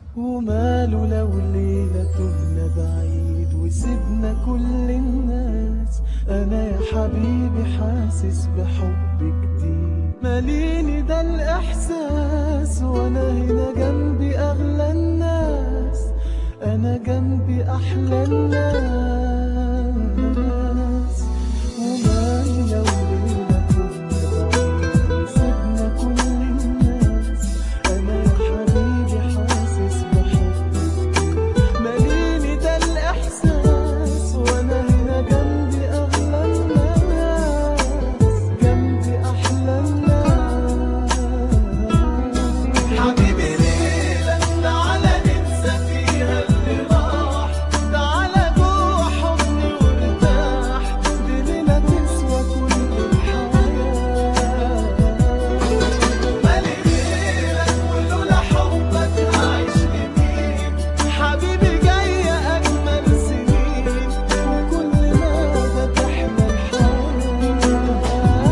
وماله لو ليلة تهنا بعيد وسيبنا كل الناس، أنا يا حبيبي حاسس بحب جديد ماليني ده الإحساس، وأنا هنا جنبي أغلى الناس، أنا جنبي أحلى الناس. وماله لو ليلة تهنا بعيد وسيبنا كل الناس، أنا يا حبيبي حاسس بحب ماليني ده الإحساس، وأنا هنا جنبي أغلى الناس، جنبي أحلى الناس. حبيبي ليلة تعالى ننسى فيها اللي راح، تعالى جوه حضني وارتاح، دي ليلة تسوى كل الحياة. مالي غيرك ولولا حبك هعيش لمين، حبيبي جاية أجمل سنين، وكل مدى تحلى الحياة.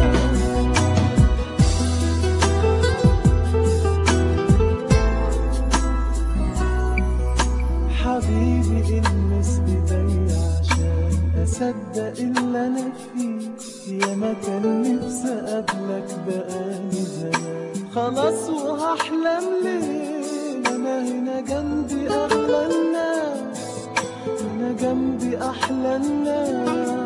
حبيبي المس ايديا عشان اصدق اللي انا فيه، يا ما كان نفسي اقابلك بقالي زمان، خلاص وهحلم ليه، انا هنا جنبي اغلى الناس، انا جنبي احلى الناس.